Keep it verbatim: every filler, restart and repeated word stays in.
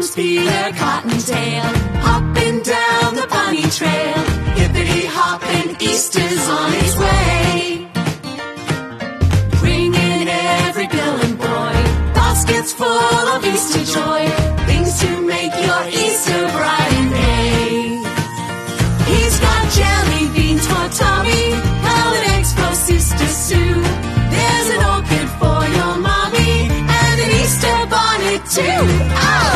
comes Peter Cottontail, hopping down the bunny trail. Hippity-hopping, Easter's on its way, bringing every girl and boy baskets full of Easter joy, things to make your Easter bright and gay. He's got jelly beans for Tommy, colored eggs for Sister Sue. There's an orchid for your mommy, and an Easter bonnet too. Oh!